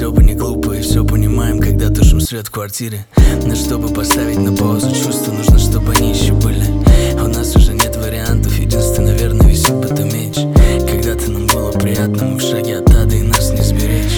все бы не глупо и все понимаем, когда тушим свет в квартире. Но чтобы поставить на паузу чувства, нужно, чтобы они еще были. У нас уже нет вариантов, единственное, наверное, висит будто меч. Когда-то нам было приятно, мы в шаге от ада, и нас не сберечь.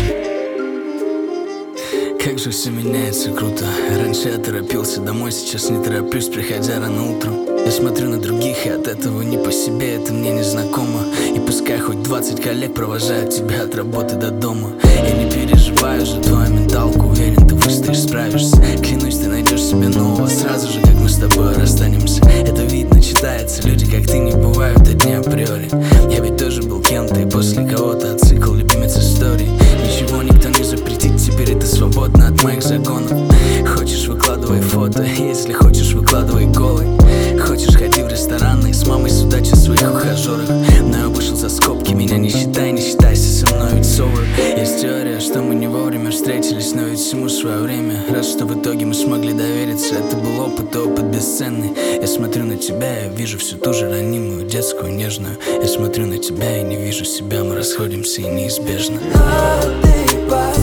Как же все меняется круто. Раньше я торопился домой, сейчас не тороплюсь, приходя рано утром. Я смотрю на других, и от этого не по себе, это мне не знакомо. И пускай хоть 20 коллег провожают тебя от работы до дома, я не переживаю за твою менталку, уверен, ты выстоишь, справишься. Клянусь, ты найдешь себе нового сразу же, как мы с тобой расстанемся. Это видно, читается, люди, как ты, не бывают одни априори. Я ведь тоже был кем-то, и после кого-то отцикл, любимец истории. Ничего никто не запретит, теперь это свободно от моих законов. Хочешь, выкладывай фото, если хочешь, выкладывай голый. Хочешь, ходи в рестораны с мамой судачь о своих ухажерах. Но я вышел за скобки, меня не считай, не считайся со мной, ведь совар. Есть теория, что мы не вовремя встретились, но ведь всему свое время. Рад, что в итоге мы смогли довериться, это был опыт, опыт бесценный. Я смотрю на тебя, я вижу всю ту же ранимую, детскую, нежную. Я смотрю на тебя и не вижу себя, мы расходимся и неизбежно.